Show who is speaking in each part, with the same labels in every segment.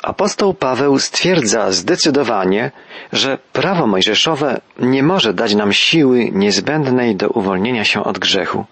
Speaker 1: Apostoł Paweł stwierdza zdecydowanie, że prawo mojżeszowe nie może dać nam siły niezbędnej do uwolnienia się od grzechu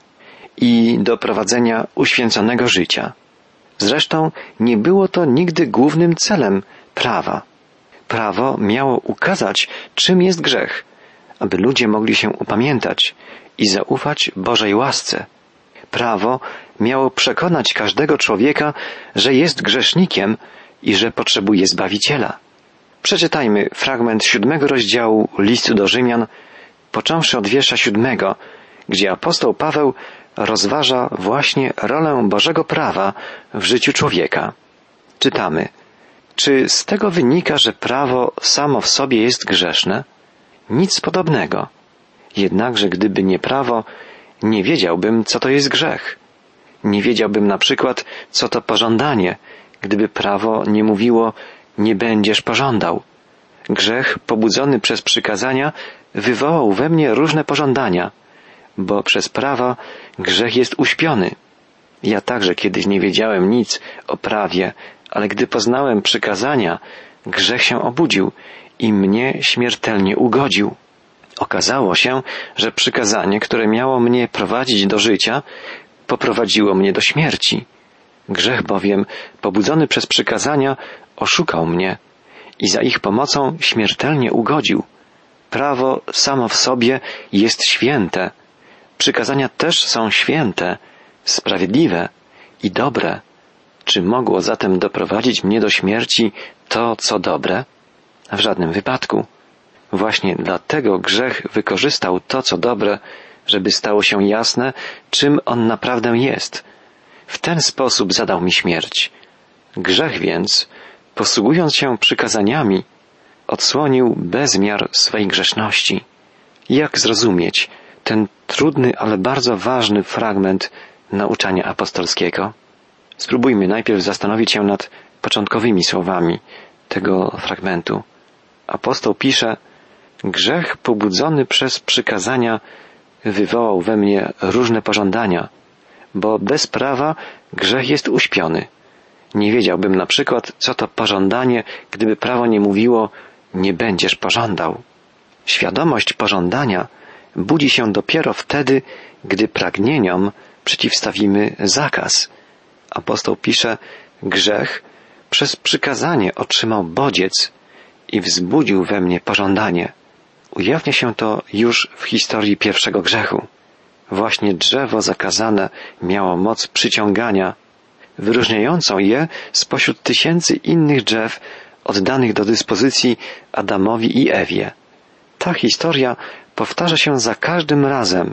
Speaker 1: i do prowadzenia uświęconego życia. Zresztą nie było to nigdy głównym celem prawa. Prawo miało ukazać, czym jest grzech, aby ludzie mogli się upamiętać i zaufać Bożej łasce. Prawo miało przekonać każdego człowieka, że jest grzesznikiem i że potrzebuje Zbawiciela. Przeczytajmy fragment 7 rozdziału listu do Rzymian, począwszy od wiersza 7, gdzie apostoł Paweł rozważa właśnie rolę Bożego prawa w życiu człowieka. Czytamy: czy z tego wynika, że prawo samo w sobie jest grzeszne? Nic podobnego. Jednakże gdyby nie prawo, nie wiedziałbym, co to jest grzech. Nie wiedziałbym na przykład, co to pożądanie, gdyby prawo nie mówiło: nie będziesz pożądał. Grzech pobudzony przez przykazania wywołał we mnie różne pożądania, bo przez prawo grzech jest uśpiony. Ja także kiedyś nie wiedziałem nic o prawie, ale gdy poznałem przykazania, grzech się obudził i mnie śmiertelnie ugodził. Okazało się, że przykazanie, które miało mnie prowadzić do życia, poprowadziło mnie do śmierci. Grzech bowiem, pobudzony przez przykazania, oszukał mnie i za ich pomocą śmiertelnie ugodził. Prawo samo w sobie jest święte. Przykazania też są święte, sprawiedliwe i dobre. Czy mogło zatem doprowadzić mnie do śmierci to, co dobre? W żadnym wypadku. Właśnie dlatego grzech wykorzystał to, co dobre, żeby stało się jasne, czym on naprawdę jest. W ten sposób zadał mi śmierć. Grzech więc, posługując się przykazaniami, odsłonił bezmiar swej grzeszności. Jak zrozumieć ten trudny, ale bardzo ważny fragment nauczania apostolskiego? Spróbujmy najpierw zastanowić się nad początkowymi słowami tego fragmentu. Apostoł pisze: grzech pobudzony przez przykazania wywołał we mnie różne pożądania, bo bez prawa grzech jest uśpiony. Nie wiedziałbym na przykład, co to pożądanie, gdyby prawo nie mówiło: nie będziesz pożądał. Świadomość pożądania budzi się dopiero wtedy, gdy pragnieniom przeciwstawimy zakaz. Apostoł pisze: grzech przez przykazanie otrzymał bodziec i wzbudził we mnie pożądanie. Ujawnia się to już w historii pierwszego grzechu. Właśnie drzewo zakazane miało moc przyciągania, wyróżniającą je spośród tysięcy innych drzew oddanych do dyspozycji Adamowi i Ewie. Ta historia powtarza się za każdym razem.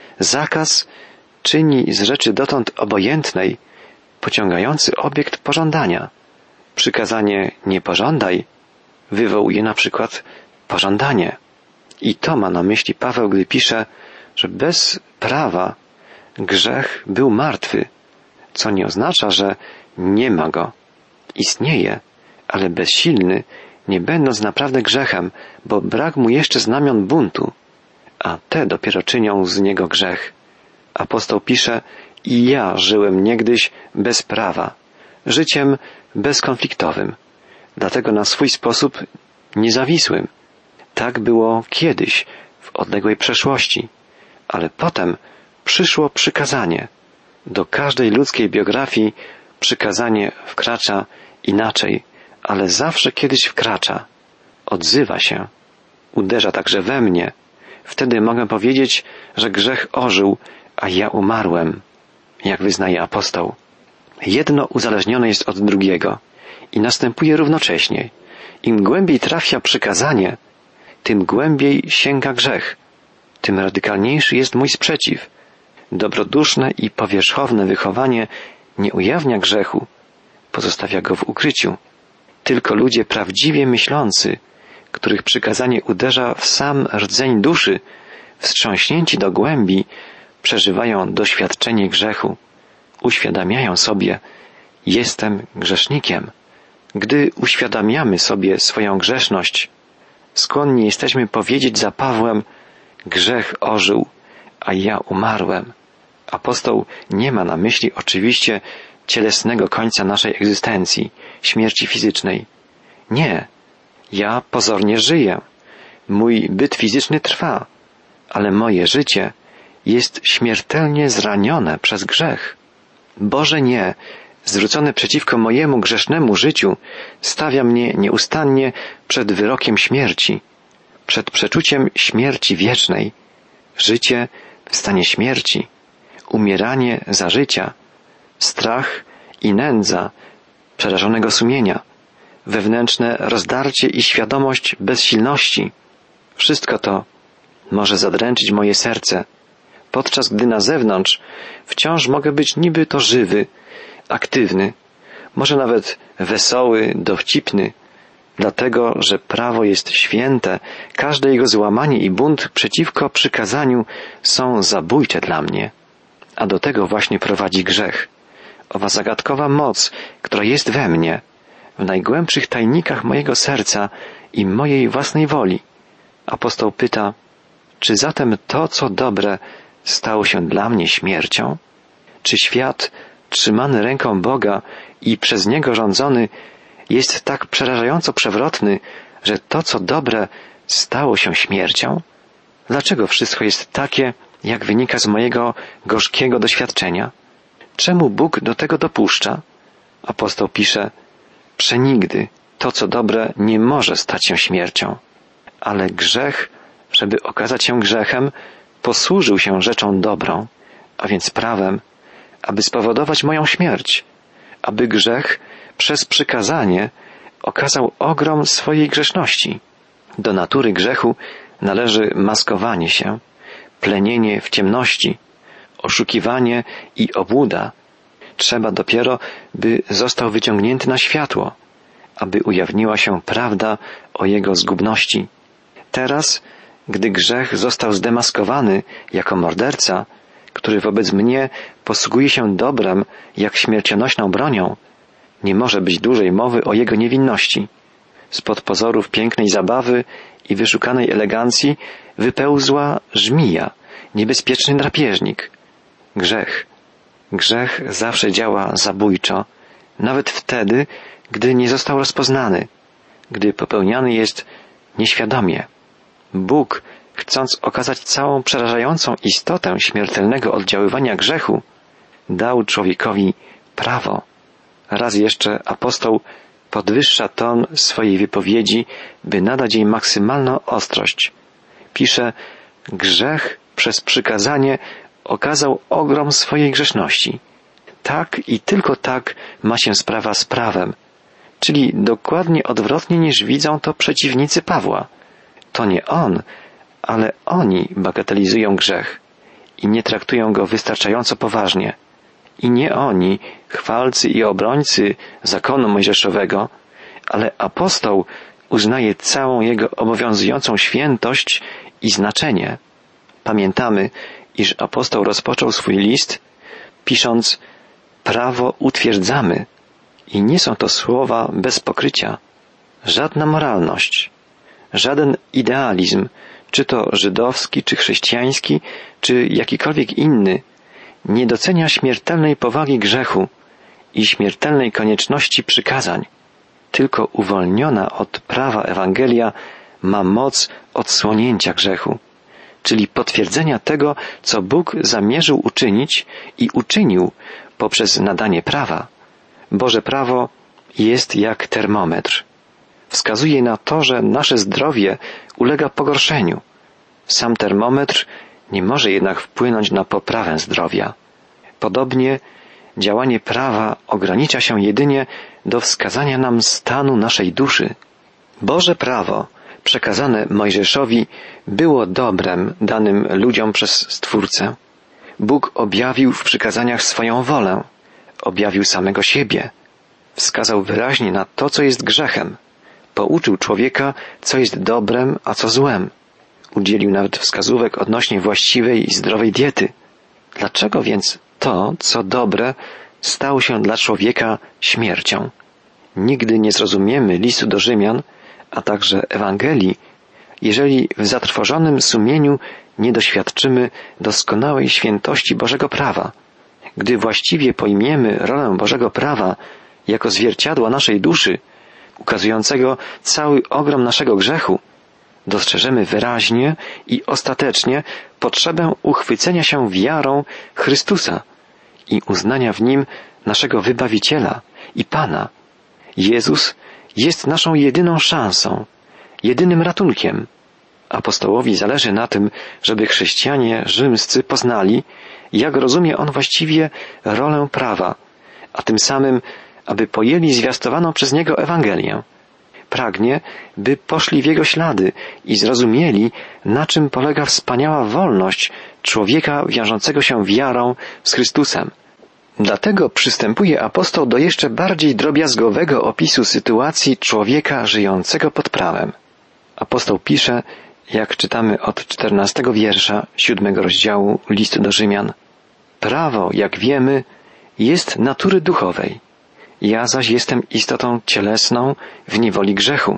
Speaker 1: Zakaz czyni z rzeczy dotąd obojętnej pociągający obiekt pożądania. Przykazanie nie pożądaj wywołuje na przykład pożądanie. I to ma na myśli Paweł, gdy pisze, że bez prawa grzech był martwy, co nie oznacza, że nie ma go. Istnieje, ale bezsilny, nie będąc naprawdę grzechem, bo brak mu jeszcze znamion buntu, a te dopiero czynią z niego grzech. Apostoł pisze: i ja żyłem niegdyś bez prawa, życiem bezkonfliktowym, dlatego na swój sposób niezawisłym. Tak było kiedyś, w odległej przeszłości, ale potem przyszło przykazanie. Do każdej ludzkiej biografii przykazanie wkracza inaczej, ale zawsze kiedyś wkracza, odzywa się, uderza także we mnie. Wtedy mogę powiedzieć, że grzech ożył, a ja umarłem, jak wyznaje apostoł. Jedno uzależnione jest od drugiego i następuje równocześnie. Im głębiej trafia przykazanie, tym głębiej sięga grzech, tym radykalniejszy jest mój sprzeciw. Dobroduszne i powierzchowne wychowanie nie ujawnia grzechu, pozostawia go w ukryciu. Tylko ludzie prawdziwie myślący, których przykazanie uderza w sam rdzeń duszy, wstrząśnięci do głębi, przeżywają doświadczenie grzechu. Uświadamiają sobie: jestem grzesznikiem. Gdy uświadamiamy sobie swoją grzeszność, skłonni jesteśmy powiedzieć za Pawłem: grzech ożył, a ja umarłem. Apostoł nie ma na myśli oczywiście cielesnego końca naszej egzystencji, śmierci fizycznej. Nie. Ja pozornie żyję. Mój byt fizyczny trwa, ale moje życie jest śmiertelnie zranione przez grzech. Boże nie, zwrócony przeciwko mojemu grzesznemu życiu, stawia mnie nieustannie przed wyrokiem śmierci, przed przeczuciem śmierci wiecznej, życie w stanie śmierci, umieranie za życia, strach i nędza przerażonego sumienia, wewnętrzne rozdarcie i świadomość bezsilności. Wszystko to może zadręczyć moje serce, podczas gdy na zewnątrz wciąż mogę być niby to żywy, aktywny, może nawet wesoły, dowcipny, dlatego, że prawo jest święte, każde jego złamanie i bunt przeciwko przykazaniu są zabójcze dla mnie. A do tego właśnie prowadzi grzech. Owa zagadkowa moc, która jest we mnie, w najgłębszych tajnikach mojego serca i mojej własnej woli. Apostoł pyta, czy zatem to, co dobre, stało się dla mnie śmiercią? Czy świat, trzymany ręką Boga i przez Niego rządzony, jest tak przerażająco przewrotny, że to, co dobre, stało się śmiercią? Dlaczego wszystko jest takie, jak wynika z mojego gorzkiego doświadczenia? Czemu Bóg do tego dopuszcza? Apostoł pisze, przenigdy to, co dobre, nie może stać się śmiercią. Ale grzech, żeby okazać się grzechem, posłużył się rzeczą dobrą, a więc prawem, aby spowodować moją śmierć, aby grzech przez przykazanie okazał ogrom swojej grzeszności. Do natury grzechu należy maskowanie się, plenienie w ciemności, oszukiwanie i obłuda. Trzeba dopiero, by został wyciągnięty na światło, aby ujawniła się prawda o jego zgubności. Teraz, gdy grzech został zdemaskowany jako morderca, który wobec mnie posługuje się dobrem jak śmiercionośną bronią, nie może być dłużej mowy o jego niewinności. Spod pozorów pięknej zabawy i wyszukanej elegancji wypełzła żmija, niebezpieczny drapieżnik. Grzech zawsze działa zabójczo, nawet wtedy, gdy nie został rozpoznany, gdy popełniany jest nieświadomie. Bóg, chcąc okazać całą przerażającą istotę śmiertelnego oddziaływania grzechu, dał człowiekowi prawo. Raz jeszcze apostoł podwyższa ton swojej wypowiedzi, by nadać jej maksymalną ostrość. Pisze, grzech przez przykazanie okazał ogrom swojej grzeszności. Tak i tylko tak ma się sprawa z prawem, czyli dokładnie odwrotnie niż widzą to przeciwnicy Pawła. To nie on, ale oni bagatelizują grzech i nie traktują go wystarczająco poważnie. I nie oni, chwalcy i obrońcy zakonu mojżeszowego, ale apostoł uznaje całą jego obowiązującą świętość i znaczenie. Pamiętamy, iż apostoł rozpoczął swój list, pisząc prawo utwierdzamy. I nie są to słowa bez pokrycia. Żadna moralność, żaden idealizm, czy to żydowski, czy chrześcijański, czy jakikolwiek inny, nie docenia śmiertelnej powagi grzechu i śmiertelnej konieczności przykazań. Tylko uwolniona od prawa Ewangelia ma moc odsłonięcia grzechu, czyli potwierdzenia tego, co Bóg zamierzył uczynić i uczynił poprzez nadanie prawa. Boże prawo jest jak termometr. Wskazuje na to, że nasze zdrowie ulega pogorszeniu. Sam termometr nie może jednak wpłynąć na poprawę zdrowia. Podobnie działanie prawa ogranicza się jedynie do wskazania nam stanu naszej duszy. Boże prawo, przekazane Mojżeszowi, było dobrem danym ludziom przez Stwórcę. Bóg objawił w przykazaniach swoją wolę, objawił samego siebie, wskazał wyraźnie na to, co jest grzechem, pouczył człowieka, co jest dobrem, a co złem. Udzielił nawet wskazówek odnośnie właściwej i zdrowej diety. Dlaczego więc to, co dobre, stało się dla człowieka śmiercią? Nigdy nie zrozumiemy listu do Rzymian, a także Ewangelii, jeżeli w zatrwożonym sumieniu nie doświadczymy doskonałej świętości Bożego prawa. Gdy właściwie pojmiemy rolę Bożego prawa jako zwierciadła naszej duszy, ukazującego cały ogrom naszego grzechu, dostrzeżemy wyraźnie i ostatecznie potrzebę uchwycenia się wiarą Chrystusa i uznania w Nim naszego Wybawiciela i Pana. Jezus jest naszą jedyną szansą, jedynym ratunkiem. Apostołowi zależy na tym, żeby chrześcijanie rzymscy poznali, jak rozumie on właściwie rolę prawa, a tym samym, aby pojęli zwiastowaną przez niego Ewangelię. Pragnie, by poszli w jego ślady i zrozumieli, na czym polega wspaniała wolność człowieka wiążącego się wiarą z Chrystusem. Dlatego przystępuje apostoł do jeszcze bardziej drobiazgowego opisu sytuacji człowieka żyjącego pod prawem. Apostoł pisze, jak czytamy od 14 wiersza 7 rozdziału listu do Rzymian: prawo, jak wiemy, jest natury duchowej. Ja zaś jestem istotą cielesną w niewoli grzechu.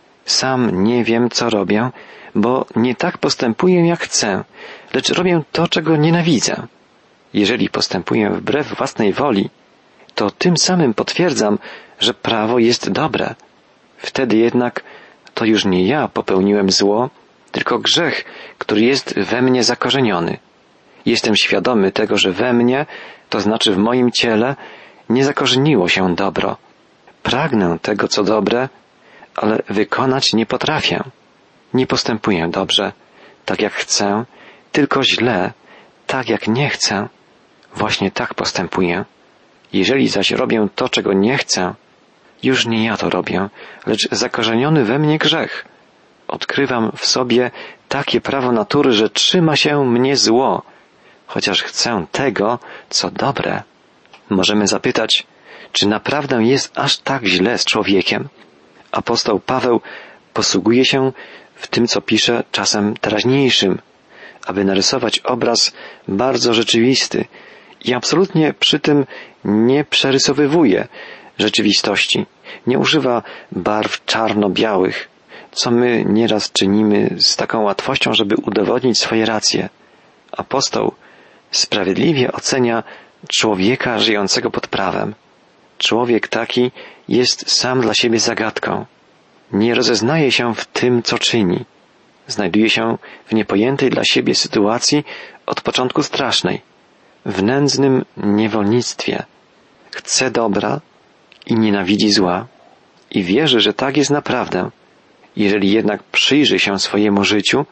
Speaker 1: Sam nie wiem, co robię, bo nie tak postępuję, jak chcę, lecz robię to, czego nienawidzę. Jeżeli postępuję wbrew własnej woli, to tym samym potwierdzam, że prawo jest dobre. Wtedy jednak to już nie ja popełniłem zło, tylko grzech, który jest we mnie zakorzeniony. Jestem świadomy tego, że we mnie, to znaczy w moim ciele, nie zakorzeniło się dobro. Pragnę tego, co dobre, ale wykonać nie potrafię. Nie postępuję dobrze, tak jak chcę, tylko źle, tak jak nie chcę. Właśnie tak postępuję. Jeżeli zaś robię to, czego nie chcę, już nie ja to robię, lecz zakorzeniony we mnie grzech. Odkrywam w sobie takie prawo natury, że trzyma się mnie zło, chociaż chcę tego, co dobre. Możemy zapytać, czy naprawdę jest aż tak źle z człowiekiem? Apostoł Paweł posługuje się w tym, co pisze, czasem teraźniejszym, aby narysować obraz bardzo rzeczywisty i absolutnie przy tym nie przerysowywuje rzeczywistości. Nie używa barw czarno-białych, co my nieraz czynimy z taką łatwością, żeby udowodnić swoje racje. Apostoł sprawiedliwie ocenia człowieka żyjącego pod prawem. Człowiek taki jest sam dla siebie zagadką. Nie rozeznaje się w tym, co czyni. Znajduje się w niepojętej dla siebie sytuacji od początku strasznej, w nędznym niewolnictwie. Chce dobra i nienawidzi zła i wierzy, że tak jest naprawdę. Jeżeli jednak przyjrzy się swojemu życiu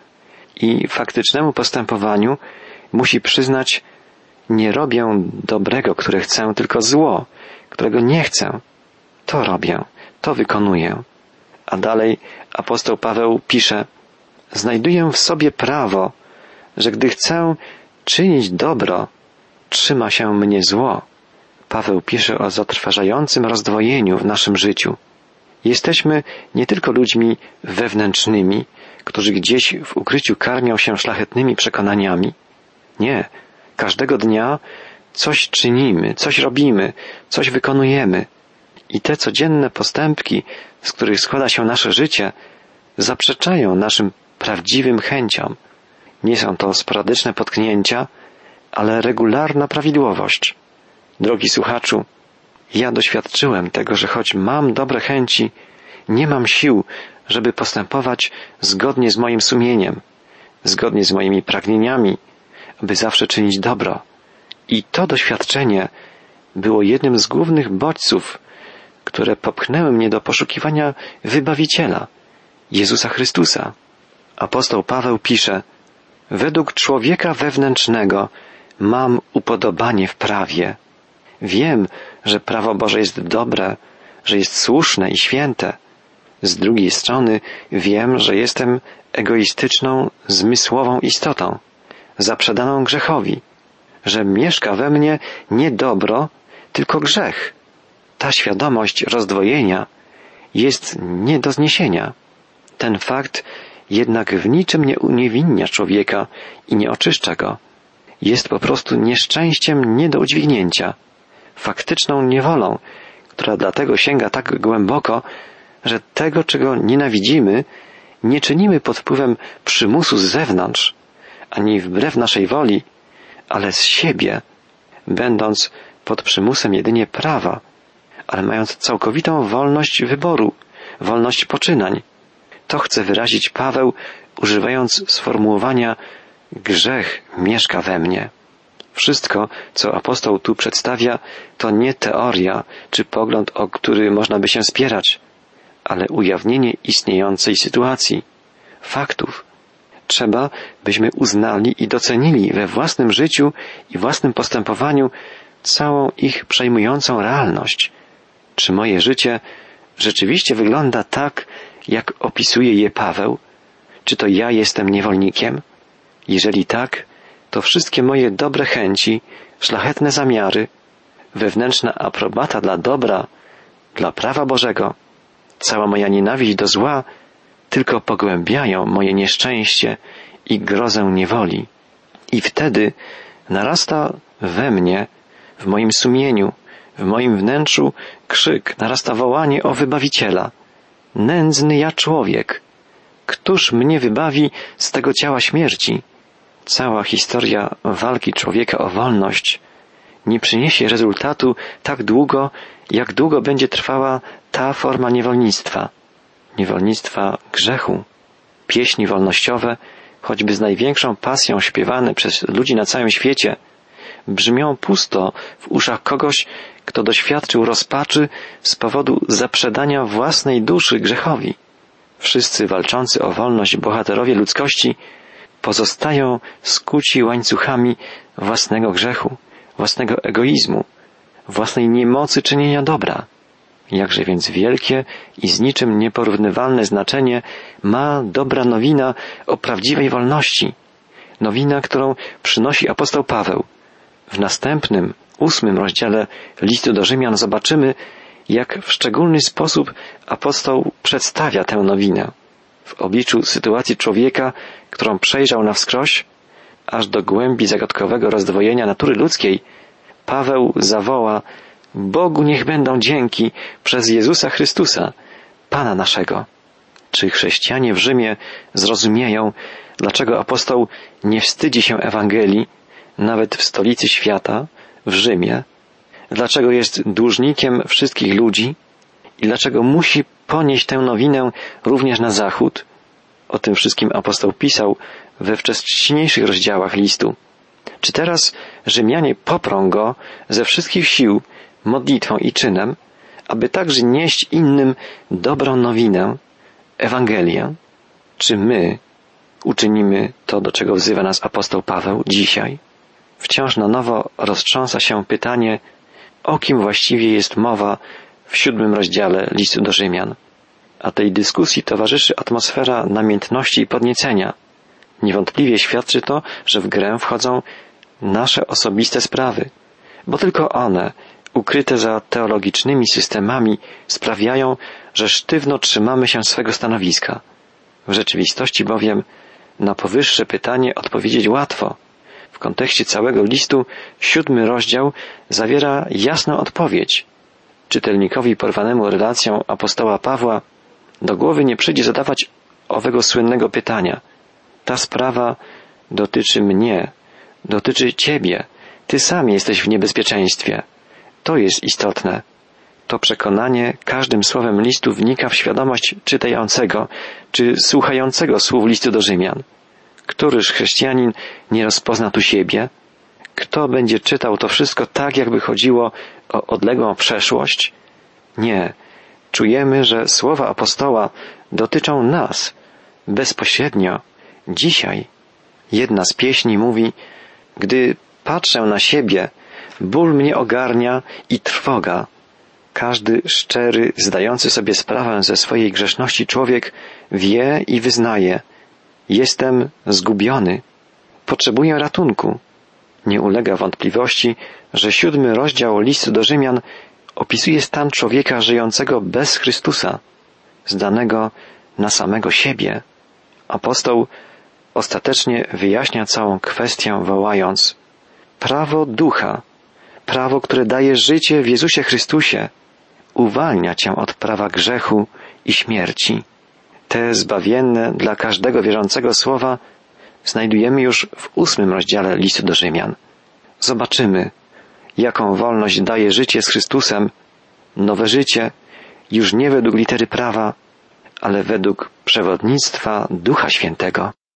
Speaker 1: i faktycznemu postępowaniu, musi przyznać: nie robię dobrego, które chcę, tylko zło, którego nie chcę. To robię, to wykonuję. A dalej apostoł Paweł pisze: znajduję w sobie prawo, że gdy chcę czynić dobro, trzyma się mnie zło. Paweł pisze o zatrważającym rozdwojeniu w naszym życiu. Jesteśmy nie tylko ludźmi wewnętrznymi, którzy gdzieś w ukryciu karmią się szlachetnymi przekonaniami. Nie, każdego dnia coś czynimy, coś robimy, coś wykonujemy. I te codzienne postępki, z których składa się nasze życie, zaprzeczają naszym prawdziwym chęciom. Nie są to sporadyczne potknięcia, ale regularna prawidłowość. Drogi słuchaczu, ja doświadczyłem tego, że choć mam dobre chęci, nie mam sił, żeby postępować zgodnie z moim sumieniem, zgodnie z moimi pragnieniami, aby zawsze czynić dobro. I to doświadczenie było jednym z głównych bodźców, które popchnęły mnie do poszukiwania Wybawiciela, Jezusa Chrystusa. Apostoł Paweł pisze: według człowieka wewnętrznego mam upodobanie w prawie. Wiem, że prawo Boże jest dobre, że jest słuszne i święte. Z drugiej strony wiem, że jestem egoistyczną, zmysłową istotą, zaprzedaną grzechowi, że mieszka we mnie nie dobro, tylko grzech. Ta świadomość rozdwojenia jest nie do zniesienia. Ten fakt jednak w niczym nie uniewinnia człowieka i nie oczyszcza go. Jest po prostu nieszczęściem nie do udźwignięcia, faktyczną niewolą, która dlatego sięga tak głęboko, że tego, czego nienawidzimy, nie czynimy pod wpływem przymusu z zewnątrz, ani wbrew naszej woli, ale z siebie, będąc pod przymusem jedynie prawa, ale mając całkowitą wolność wyboru, wolność poczynań. To chce wyrazić Paweł, używając sformułowania grzech mieszka we mnie. Wszystko, co apostoł tu przedstawia, to nie teoria czy pogląd, o który można by się spierać, ale ujawnienie istniejącej sytuacji, faktów. Trzeba, byśmy uznali i docenili we własnym życiu i własnym postępowaniu całą ich przejmującą realność. Czy moje życie rzeczywiście wygląda tak, jak opisuje je Paweł? Czy to ja jestem niewolnikiem? Jeżeli tak, to wszystkie moje dobre chęci, szlachetne zamiary, wewnętrzna aprobata dla dobra, dla prawa Bożego, cała moja nienawiść do zła tylko pogłębiają moje nieszczęście i grozę niewoli. I wtedy narasta we mnie, w moim sumieniu, w moim wnętrzu krzyk, narasta wołanie o Wybawiciela. Nędzny ja człowiek! Któż mnie wybawi z tego ciała śmierci? Cała historia walki człowieka o wolność nie przyniesie rezultatu tak długo, jak długo będzie trwała ta forma niewolnictwa grzechu. Pieśni wolnościowe, choćby z największą pasją śpiewane przez ludzi na całym świecie, brzmią pusto w uszach kogoś, kto doświadczył rozpaczy z powodu zaprzedania własnej duszy grzechowi. Wszyscy walczący o wolność bohaterowie ludzkości pozostają skuci łańcuchami własnego grzechu, własnego egoizmu, własnej niemocy czynienia dobra. Jakże więc wielkie i z niczym nieporównywalne znaczenie ma dobra nowina o prawdziwej wolności. Nowina, którą przynosi apostoł Paweł. W następnym, 8 rozdziale listu do Rzymian zobaczymy, jak w szczególny sposób apostoł przedstawia tę nowinę. W obliczu sytuacji człowieka, którą przejrzał na wskroś, aż do głębi zagadkowego rozdwojenia natury ludzkiej, Paweł zawoła: Bogu niech będą dzięki przez Jezusa Chrystusa, Pana naszego. Czy chrześcijanie w Rzymie zrozumieją, dlaczego apostoł nie wstydzi się Ewangelii, nawet w stolicy świata, w Rzymie? Dlaczego jest dłużnikiem wszystkich ludzi? I dlaczego musi ponieść tę nowinę również na zachód? O tym wszystkim apostoł pisał we wcześniejszych rozdziałach listu. Czy teraz Rzymianie poprą go ze wszystkich sił modlitwą i czynem, aby także nieść innym dobrą nowinę, Ewangelię? Czy my uczynimy to, do czego wzywa nas apostoł Paweł dzisiaj? Wciąż na nowo roztrząsa się pytanie, o kim właściwie jest mowa w 7 rozdziale listu do Rzymian. A tej dyskusji towarzyszy atmosfera namiętności i podniecenia. Niewątpliwie świadczy to, że w grę wchodzą nasze osobiste sprawy, bo tylko one, ukryte za teologicznymi systemami, sprawiają, że sztywno trzymamy się swego stanowiska. W rzeczywistości bowiem na powyższe pytanie odpowiedzieć łatwo. W kontekście całego listu 7 rozdział zawiera jasną odpowiedź. Czytelnikowi porwanemu relacją apostoła Pawła do głowy nie przyjdzie zadawać owego słynnego pytania. Ta sprawa dotyczy mnie, dotyczy ciebie. Ty sam jesteś w niebezpieczeństwie. To jest istotne. To przekonanie każdym słowem listu wnika w świadomość czytającego czy słuchającego słów listu do Rzymian. Któryż chrześcijanin nie rozpozna tu siebie? Kto będzie czytał to wszystko tak, jakby chodziło o odległą przeszłość? Nie. Czujemy, że słowa apostoła dotyczą nas bezpośrednio, dzisiaj. Jedna z pieśni mówi: gdy patrzę na siebie, ból mnie ogarnia i trwoga. Każdy szczery, zdający sobie sprawę ze swojej grzeszności człowiek wie i wyznaje: jestem zgubiony, potrzebuję ratunku. Nie ulega wątpliwości, że 7 rozdział listu do Rzymian opisuje stan człowieka żyjącego bez Chrystusa, zdanego na samego siebie. Apostoł ostatecznie wyjaśnia całą kwestię, wołając: prawo ducha, prawo, które daje życie w Jezusie Chrystusie, uwalnia cię od prawa grzechu i śmierci. Te zbawienne dla każdego wierzącego słowa znajdujemy już w 8 rozdziale listu do Rzymian. Zobaczymy, jaką wolność daje życie z Chrystusem nowe życie, już nie według litery prawa, ale według przewodnictwa Ducha Świętego.